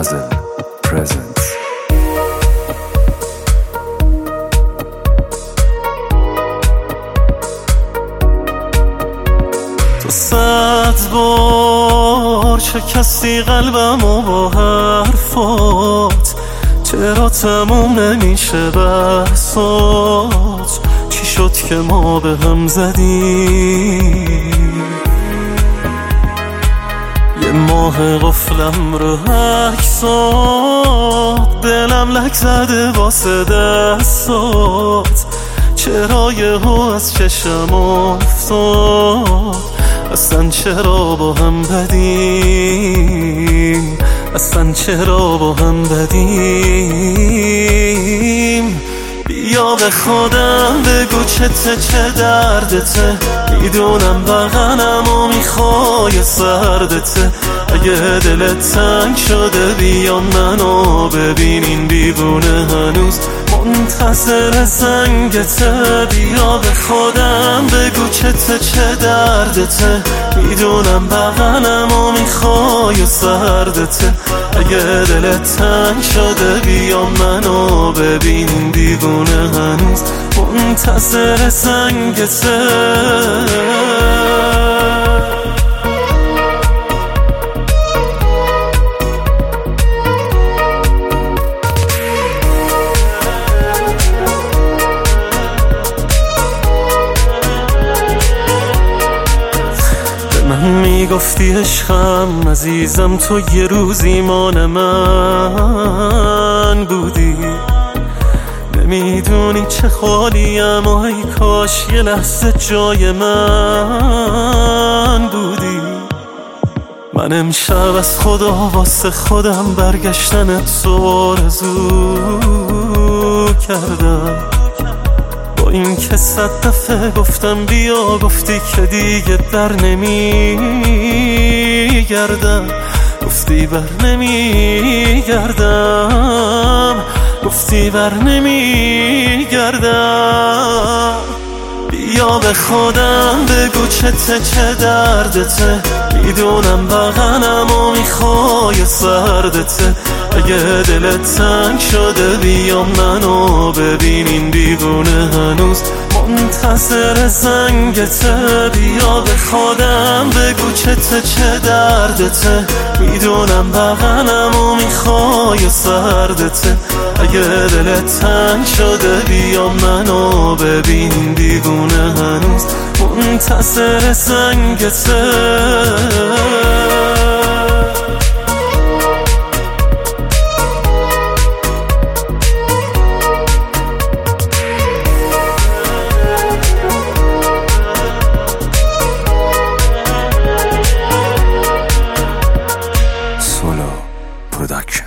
Mazel presents. تو 100 بار شکستی قلبمو با حرفات، چرا تموم نمیشه بحثات؟ چی شد که ما به هم زدیم؟ یه ماه قفلم رو عکسات، دلم لک زده واسه دستات، چرا یهو از چشم افتاد؟ اصلا چرا با هم بدیم؟ اصلا چرا با هم بدیم؟ بیا به خودم بگو چه دردته، میدونم بغلم و میخوای سردته. اگه دلت تنگ شده بیا منو ببین، این دیوونه هنوز منتظر زنگته. بیا به خودم بگو چه دردته، میدونم بغلم و میخوای سردته. اگه دلت تنگ شده بیا منو ببین، این دیوونه هنوز منتظر زنگته. میگفتی عشقم عزیزم، تو یه روزی مان من بودی. نمیدونی چه خالیم و ای کاش یه لحظه جای من بودی. من امشب از خدا واسه خودم برگشتنت تو آرزو کردم. با این که 100 دفعه گفتم بیا، گفتی که دیگه بر نمیگردم. گفتی بر نمیگردم، گفتی بر نمیگردم. بیا به خودم بگو چه دردته، میدونم بغلم و میخوای سردته. اگه دلت تنگ شده بیا منو ببین، این دیوونه هنوز منتظر زنگته. بیا به خودم بگو چه دردته، میدونم بغلم و میخوای سردته. اگه دلت تنگ شده بیا منو ببین، این دیوونه هنوز منتظر زنگته. Solo Production.